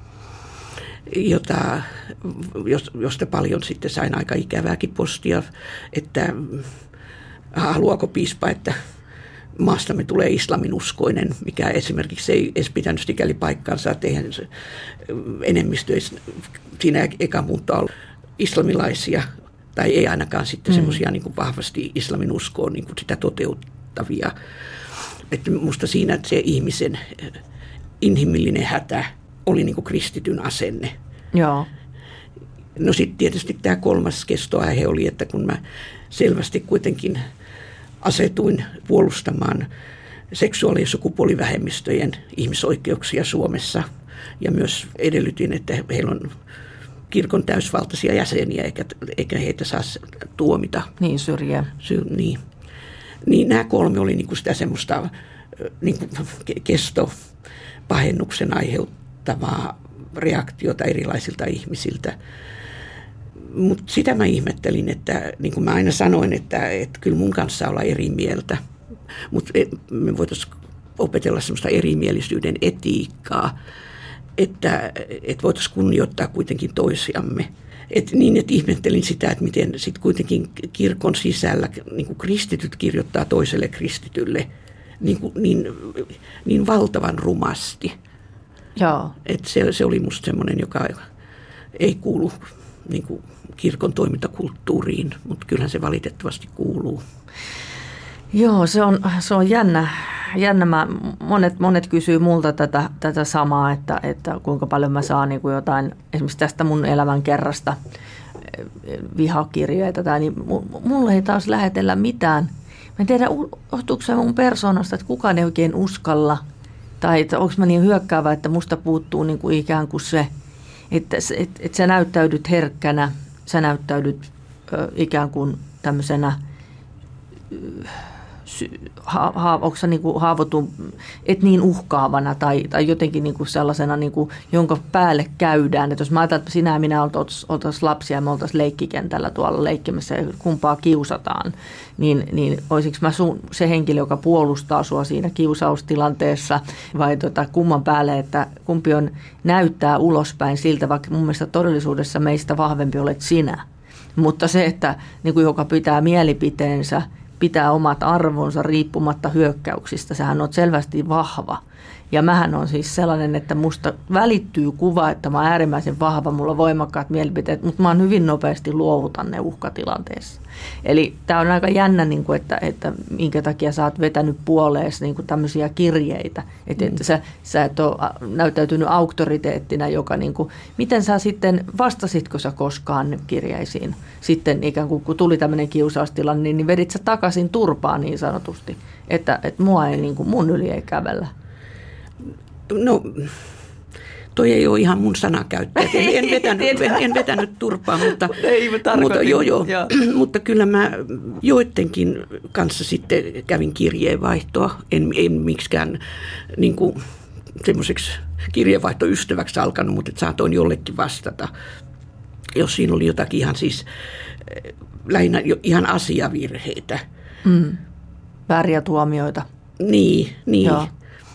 Speaker 4: Jota, josta paljon sitten sain aika ikävääkin postia, että haluaako piispa, että maastamme tulee islaminuskoinen, mikä esimerkiksi ei edes pitänyt sikäli paikkaansa, että eihän se enemmistö siinä eka muuttaa ollut islamilaisia, tai ei ainakaan sitten mm. semmoisia niin kuin vahvasti islaminuskoon niin kuin sitä toteuttavia. Että musta siinä että se ihmisen inhimillinen hätä oli niin kuin kristityn asenne.
Speaker 3: Joo.
Speaker 4: No sitten tietysti tämä kolmas kestoaihe oli, että kun mä selvästi kuitenkin asetuin puolustamaan seksuaali- ja sukupuolivähemmistöjen ihmisoikeuksia Suomessa ja myös edellytin, että heillä on kirkon täysvaltaisia jäseniä, eikä, eikä heitä saa tuomita.
Speaker 3: Niin, syrjää.
Speaker 4: Sy- niin. niin nämä kolme oli niin kuin sitä semmoista niin kuin kestopahennuksen aiheuttavaa reaktiota erilaisilta ihmisiltä. Mutta sitä mä ihmettelin, että niin kuin mä aina sanoin, että, että kyllä mun kanssa olla eri mieltä, mutta me voitaisiin opetella semmoista erimielisyyden etiikkaa, että, että voitaisiin kunnioittaa kuitenkin toisiamme. Et niin, että ihmettelin sitä, että miten sit kuitenkin kirkon sisällä niin kuin kristityt kirjoittaa toiselle kristitylle niin, kuin, niin, niin valtavan rumasti.
Speaker 3: Joo.
Speaker 4: Et se, se oli musta semmoinen, joka ei kuulu niin kuin kirkon toimintakulttuuriin, mutta kyllähän se valitettavasti kuuluu.
Speaker 3: Joo, se on, se on jännä. jännä. Mä, monet, monet kysyy multa tätä, tätä samaa, että, että kuinka paljon mä saan niin kuin jotain, esimerkiksi tästä mun elämän kerrasta vihakirjeitä, tai niin mulle ei taas lähetellä mitään. Mä en tiedä, johtuuko se mun persoonasta, että kukaan ei oikein uskalla, tai että onko mä niin hyökkäävä, että musta puuttuu niin kuin ikään kuin se, että, että, että sä näyttäydyt herkkänä, sä näyttäydyt ö, ikään kuin tämmöisenä, ha, ha, onko sä niin kuin haavoitu, et niin uhkaavana tai, tai jotenkin niin kuin sellaisena, niin kuin, jonka päälle käydään. Että jos mä ajatellaan, että sinä ja minä oltaisiin lapsia ja me oltaisiin leikkikentällä tuolla leikkimässä ja kumpaa kiusataan, niin, niin olisiko mä sun, se henkilö, joka puolustaa sua siinä kiusaustilanteessa vai tota, kumman päälle, että kumpi on näyttää ulospäin siltä, vaikka mun mielestä todellisuudessa meistä vahvempi olet sinä. Mutta se, että niin kuin joka pitää mielipiteensä, pitää omat arvonsa riippumatta hyökkäyksistä, sehän on selvästi vahva. Ja mähän on siis sellainen, että musta välittyy kuva, että mä oon äärimmäisen vahva, mulla on voimakkaat mielipiteet, mutta mä oon hyvin nopeasti luovutan ne uhkatilanteessa. Eli tää on aika jännä, niin kuin, että, että minkä takia sä oot vetänyt puoleesi niin kuin tämmöisiä kirjeitä. Että, että sä, sä et ole näyttäytynyt auktoriteettina, joka niin kuin, miten sä sitten, vastasitko sä koskaan kirjeisiin? Sitten ikään kuin kun tuli tämmöinen kiusaustilanne, niin, niin vedit sä takaisin turpaan niin sanotusti, että, että mua ei, niin kuin, mun yli ei kävellä.
Speaker 4: No, toi ei ole ihan mun sanakäyttäjä. En, en, vetänyt, en, en vetänyt turpaa, mutta,
Speaker 3: ei,
Speaker 4: mutta, joo, joo, mutta kyllä mä joidenkin kanssa sitten kävin kirjeenvaihtoa. En, en miksikään niin kuin semmoiseksi kirjeenvaihtoystäväksi alkanut, mutta saatoin jollekin vastata, jos siinä oli jotakin ihan siis lähinnä ihan asiavirheitä.
Speaker 3: Mm. Vääriä tuomioita.
Speaker 4: Niin, niin.
Speaker 3: Joo.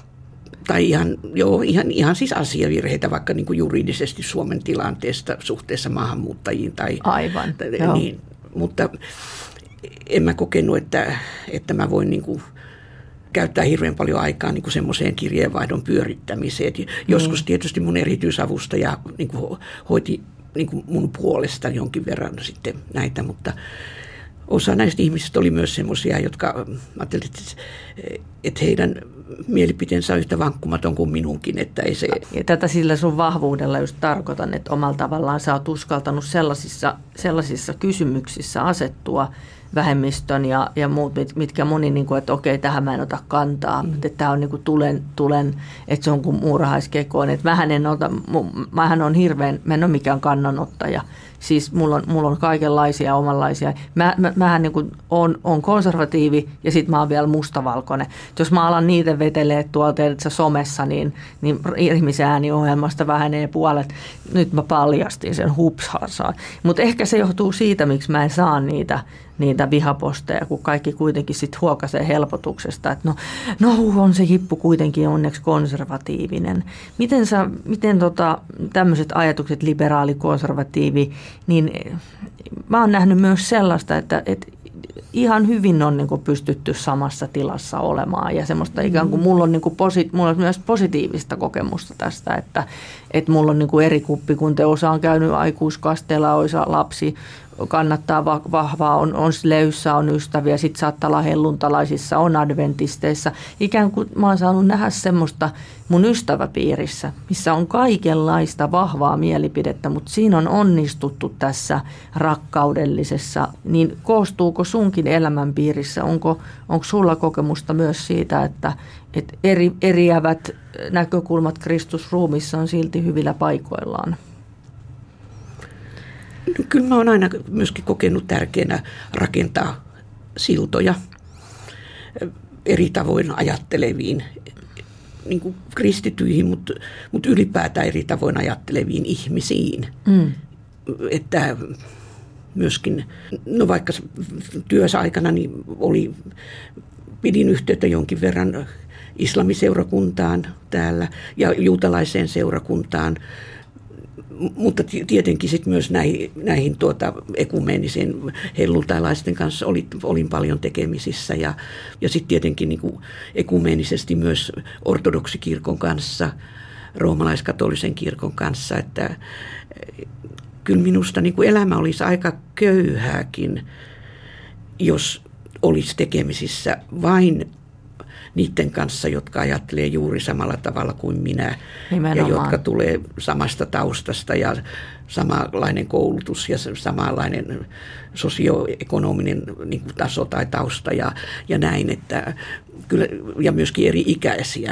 Speaker 4: Tai ihan, joo, ihan, ihan siis asiavirheitä vaikka niin kuin juridisesti Suomen tilanteesta suhteessa maahanmuuttajiin. Tai,
Speaker 3: Aivan,
Speaker 4: tai,
Speaker 3: joo.
Speaker 4: Niin, mutta en mä kokenut, että, että mä voin niin kuin käyttää hirveän paljon aikaa niin kuin semmoiseen kirjeenvaihdon pyörittämiseen. Mm. Joskus tietysti mun erityisavustaja niin kuin hoiti niin kuin mun puolesta jonkin verran sitten näitä, mutta osa näistä ihmisistä oli myös semmoisia, jotka ajattelin, että heidän mielipiteensä on yhtä vankkumaton kuin minunkin. Että ei se...
Speaker 3: Ja tätä sillä sun vahvuudella just tarkoitan, että omalla tavallaan sä oot uskaltanut sellaisissa, sellaisissa kysymyksissä asettua vähemmistön ja, ja muut, mitkä moni, niin kuin, että okei, tähän mä en ota kantaa, mm. että tämä on niin kuin tulen, tulen, että se on kuin muurahaiskekoon, että mähän en ota, mähän on hirveän, mä en ole mikään kannanottaja. Siis mulla on, mulla on kaikenlaisia omanlaisia. Mä, mä, mähän niin kuin on, on konservatiivi ja sit mä oon vielä mustavalkoinen. Jos mä alan niitä vetelee tuolta teidätkö somessa, niin, niin ihmisen ääniohjelmasta vähenee puolet. Nyt mä paljastin sen hupsharsaan. Mutta ehkä se johtuu siitä, miksi mä en saa niitä, niitä vihaposteja, kun kaikki kuitenkin sit huokaisee helpotuksesta. Että no, no on se hippu kuitenkin onneksi konservatiivinen. Miten, sä, miten tota, tämmöiset ajatukset, liberaali, konservatiivi, niin mä oon nähnyt myös sellaista, että, että ihan hyvin on niin kuin pystytty samassa tilassa olemaan ja semmoista ikään kuin mulla on, niin kuin posi, mulla on myös positiivista kokemusta tästä, että, että mulla on niin kuin eri kuppi, kun te osa on käynyt aikuiskasteella, osa lapsi kannattaa vahvaa, on, on löyssä, on ystäviä, sitten saattaa olla helluntalaisissa, on adventisteissa. Ikään kuin mä oon saanut nähdä semmoista mun ystäväpiirissä, missä on kaikenlaista vahvaa mielipidettä, mutta siinä on onnistuttu tässä rakkaudellisessa. Niin koostuuko sunkin elämänpiirissä, onko, onko sulla kokemusta myös siitä, että, että eri, eriävät näkökulmat Kristusruumissa on silti hyvillä paikoillaan?
Speaker 4: No, kyllä mä oon aina myöskin kokenut tärkeänä rakentaa siltoja eri tavoin ajatteleviin, niin kuin kristityihin, mutta, mutta ylipäätään eri tavoin ajatteleviin ihmisiin. Mm. Että myöskin, no vaikka työssä aikana niin oli, pidin yhteyttä jonkin verran islamiseurakuntaan täällä ja juutalaiseen seurakuntaan, mutta tietenkin sitten myös näihin, näihin tuota, ekumeenisiin helluntaalaisten kanssa olin, olin paljon tekemisissä ja, ja sitten tietenkin niin kuin ekumeenisesti myös ortodoksikirkon kanssa, roomalaiskatolisen kirkon kanssa, että kyllä minusta niin kuin elämä olisi aika köyhääkin, jos olisi tekemisissä vain niiden kanssa, jotka ajattelee juuri samalla tavalla kuin minä. Nimenomaan. Ja jotka tulee samasta taustasta ja samanlainen koulutus ja samanlainen sosioekonominen niin kuin taso tai tausta ja, ja näin, että kyllä, ja myöskin eri ikäisiä.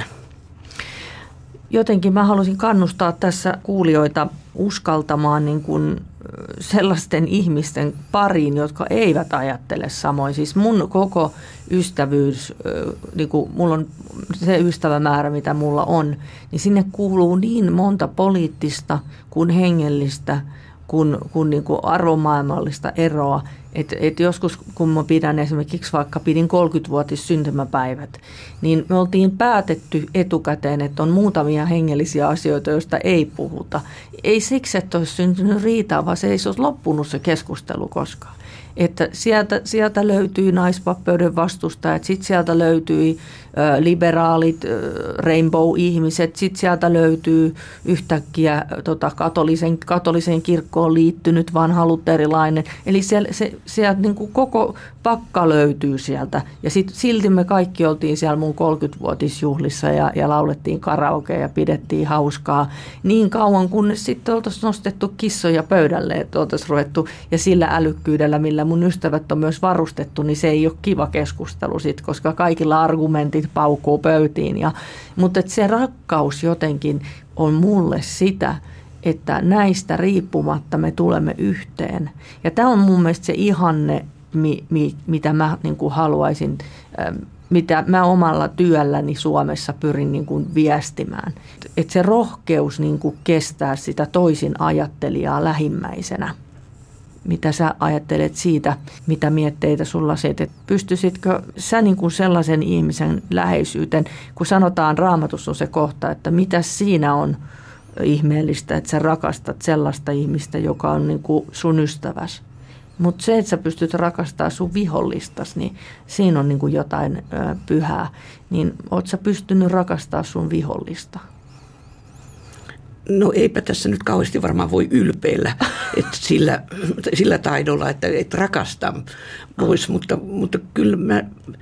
Speaker 3: Jotenkin mä halusin kannustaa tässä kuulijoita uskaltamaan niin kuin sellaisten ihmisten pariin, jotka eivät ajattele samoin. Siis mun koko ystävyys, niin kuin mulla on se ystävämäärä, mitä mulla on, niin sinne kuuluu niin monta poliittista kuin hengellistä kuin, kuin, niin kuin arvomaailmallista eroa. Että et joskus, kun mä pidän esimerkiksi vaikka pidin kolmekymmenvuotis syntymäpäivät, niin me oltiin päätetty etukäteen, että on muutamia hengellisiä asioita, joista ei puhuta. Ei siksi, että olisi syntynyt riitaa, vaan se ei olisi loppunut se keskustelu koskaan. Että sieltä, sieltä löytyi naispappeuden vastustajat, sitten sieltä löytyi ö, liberaalit, ö, rainbow-ihmiset, sitten sieltä löytyy yhtäkkiä tota, katolisen, katoliseen kirkkoon liittynyt vanha luterilainen. Eli siellä, se, sieltä niin kuin koko pakka löytyy sieltä. Ja sit, silti me kaikki oltiin siellä mun kolmekymmenvuotisjuhlissa ja, ja laulettiin karaokea ja pidettiin hauskaa niin kauan, kunnes sitten oltaisiin nostettu kissoja pöydälle, että oltaisiin ruvettu ja sillä älykkyydellä, millä mun ystävät on myös varustettu, niin se ei ole kiva keskustelu sit, koska kaikilla argumentit paukuu pöytiin. Ja, mutta se rakkaus jotenkin on mulle sitä, että näistä riippumatta me tulemme yhteen. Ja tämä on mun mielestä se ihanne, mi, mi, mitä mä niin kuin haluaisin, äh, mitä mä omalla työlläni Suomessa pyrin niin kuin viestimään. Että se rohkeus niin kuin kestää sitä toisin ajattelijaa lähimmäisenä. Mitä sä ajattelet siitä, mitä mietteitä sulla se, että pystyisitkö sä niin kuin sellaisen ihmisen läheisyyteen, kun sanotaan Raamatussa on se kohta, että mitä siinä on ihmeellistä, että sä rakastat sellaista ihmistä, joka on niin kuin sun ystäväs. Mutta se, että sä pystyt rakastamaan sun vihollistas, niin siinä on niin kuin jotain ö, pyhää. Niin oot sä pystynyt rakastamaan sun vihollista?
Speaker 4: No eipä tässä nyt kauheasti varmaan voi ylpeillä että sillä, sillä taidolla, että et rakastaa voisi, mutta, mutta kyllä mä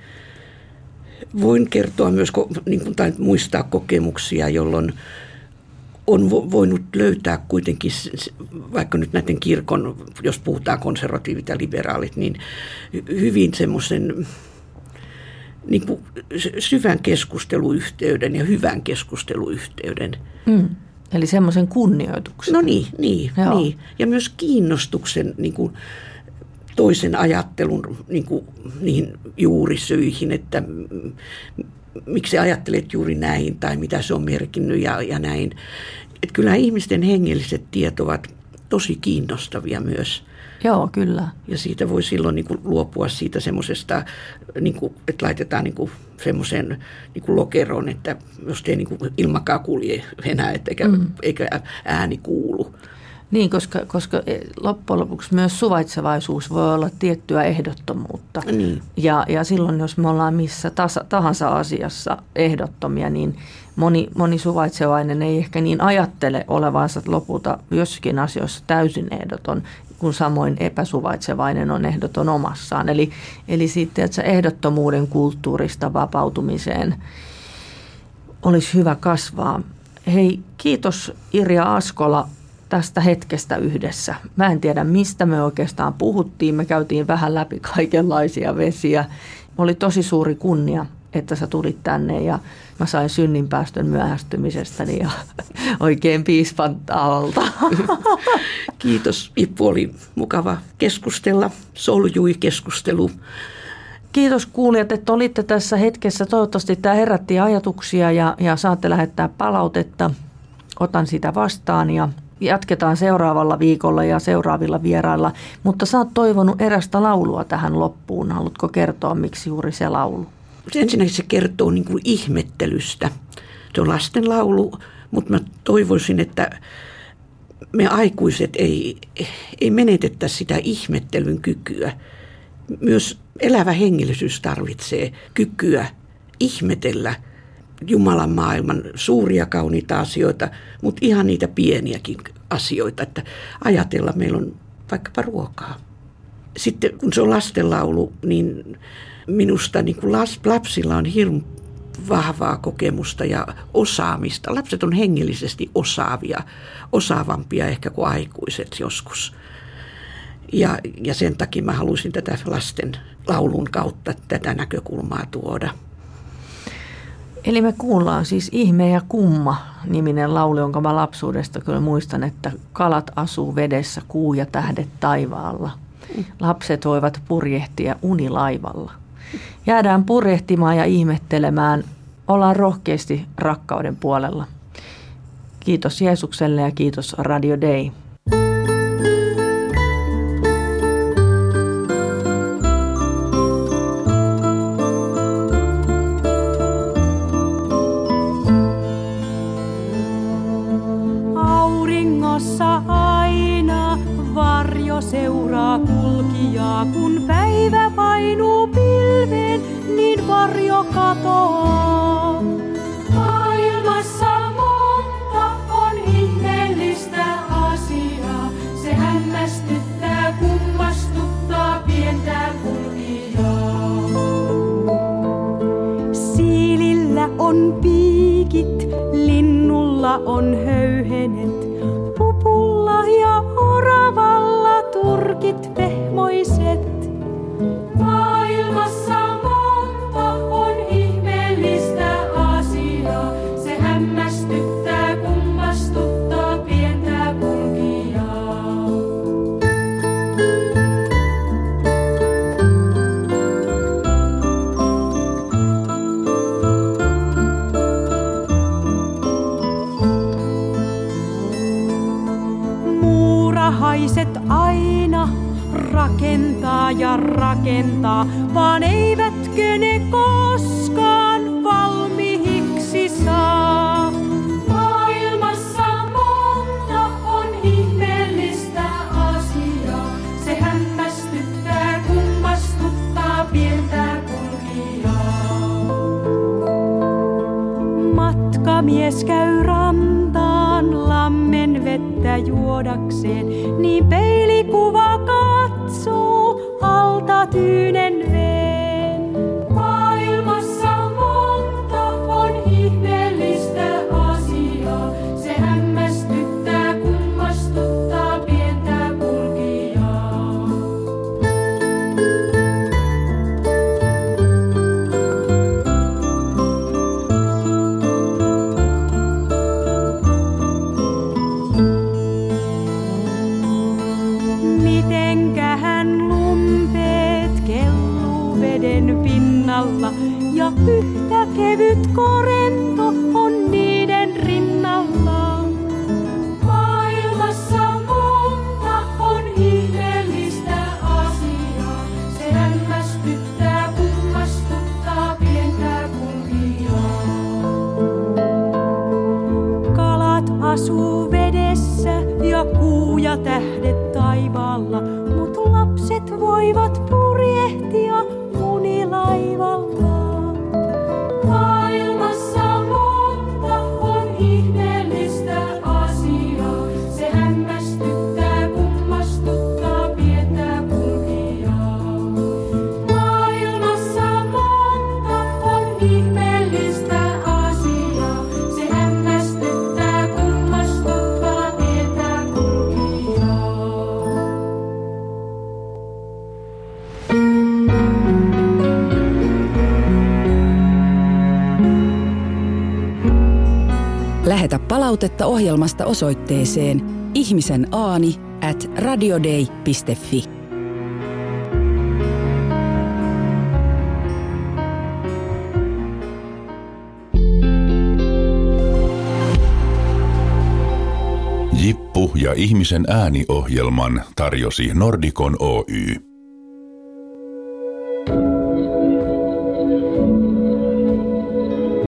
Speaker 4: voin kertoa myös niin kuin, tai muistaa kokemuksia, jolloin on voinut löytää kuitenkin, vaikka nyt näiden kirkon, jos puhutaan konservatiivit ja liberaalit, niin hyvin semmoisen niin kuin syvän keskusteluyhteyden ja hyvän keskusteluyhteyden. Mm.
Speaker 3: Eli semmoisen kunnioituksen.
Speaker 4: No niin, niin, niin. Ja myös kiinnostuksen niin kuin toisen ajattelun niin kuin niihin juurisyihin, että miksi ajattelet juuri näin tai mitä se on merkinnyt ja, ja näin. Että kyllä ihmisten hengelliset tiet ovat tosi kiinnostavia myös.
Speaker 3: Joo, kyllä.
Speaker 4: Ja siitä voi silloin niin kuin luopua siitä semmoisesta, niin kuin, että laitetaan niin kuin semmoisen niin kuin lokeroon, että jos ei niin kuin ilmakaan kulje enää, eikä, mm. eikä ääni kuulu.
Speaker 3: Niin, koska, koska loppujen lopuksi myös suvaitsevaisuus voi olla tiettyä ehdottomuutta. Niin. Ja, ja silloin, jos me ollaan missä tasa, tahansa asiassa ehdottomia, niin moni, moni suvaitsevainen ei ehkä niin ajattele olevansa lopulta jossakin asioissa täysin ehdoton, kun samoin epäsuvaitsevainen on ehdoton omassaan. Eli, eli sitten, että ehdottomuuden kulttuurista vapautumiseen olisi hyvä kasvaa. Hei, kiitos Irja Askola tästä hetkestä yhdessä. Mä en tiedä, mistä me oikeastaan puhuttiin. Me käytiin vähän läpi kaikenlaisia vesiä. Oli tosi suuri kunnia, että sä tulit tänne ja mä sain synninpäästön myöhästymisestäni ja oikein piispan taholta.
Speaker 4: Kiitos. Ippu, oli mukava keskustella. Soljui keskustelu.
Speaker 3: Kiitos kuulijat, että olitte tässä hetkessä. Toivottavasti tämä herätti ajatuksia ja, ja saatte lähettää palautetta. Otan sitä vastaan ja jatketaan seuraavalla viikolla ja seuraavilla vierailla. Mutta sä oot toivonut erästä laulua tähän loppuun. Haluatko kertoa, miksi juuri se laulu?
Speaker 4: Ensinnäkin se kertoo niin kuin ihmettelystä. Se on lastenlaulu, mutta mä toivoisin, että me aikuiset ei, ei menetettäisi sitä ihmettelyn kykyä. Myös elävä hengellisyys tarvitsee kykyä ihmetellä Jumalan maailman suuria kauniita asioita, mutta ihan niitä pieniäkin asioita, että ajatella, meillä on vaikkapa ruokaa. Sitten kun se on lastenlaulu, niin minusta niin kuin lapsilla on hirveän vahvaa kokemusta ja osaamista. Lapset on hengellisesti osaavia, osaavampia ehkä kuin aikuiset joskus. Ja, ja sen takia mä haluaisin tätä lasten laulun kautta tätä näkökulmaa tuoda.
Speaker 3: Eli me kuullaan siis Ihme ja kumma -niminen laulu, jonka mä lapsuudesta kyllä muistan, että kalat asuu vedessä, kuu ja tähdet taivaalla. Lapset voivat purjehtia unilaivalla. Jäädään purjehtimaan ja ihmettelemään. Ollaan rohkeasti rakkauden puolella. Kiitos Jeesukselle ja kiitos Radio Day.
Speaker 5: Auringossa aina varjo seuraa kulkijaa, kun päivä painuu pilveen, niin varjo katoaa. Maailmassa monta on ihmeellistä asiaa, se hämmästyttää, kummastuttaa pientä kulkijaa. Siilillä on piikit, linnulla on höyhenet, pupulla ja oravalla turkit pehmoiset. Maailmassa monta on ihmeellistä asiaa, se hämmästyttää, kummastuttaa pientä kulkijaa. Muurahaiset aina rakentaa ja rakentaa, vaan eivätkö ne koskaan valmiiksi saa. Maailmassa monta on ihmeellistä asiaa, se hämmästyttää, kummastuttaa pientä kulkijaa. Matkamies käy rantaan lammen vettä juodakseen, niin peilikuva katsoo alta tyynen veen. Maailmassa monta on ihmeellistä asiaa, se hämmästyttää, kummastuttaa pientä kulkijaa. Mitenkähän lumpeet kelluu veden pinnalla, ja yhtä kevyt korento on niiden rinnalla. Maailmassa monta on ihmeellistä asiaa, se hämmästyttää, kummastuttaa pientä kulkijaa. Kalat asuu vedessä ja kuu ja tähdet taivaalla, mut lapset voivat purjehtia unilaivalla. Maailmassa monta on ihmeellistä asiaa, se hämmästyttää, kummastuttaa pientä kulkijaa. Maailmassa monta on ihmeellistä asiaa, se hämmästyttää, kummastuttaa pientä kulkijaa.
Speaker 6: Lähetä palautetta ohjelmasta osoitteeseen ihmisenaani at radiodei piste fi.
Speaker 1: Jippu ja ihmisen ääni -ohjelman tarjosi Nordicon Oy.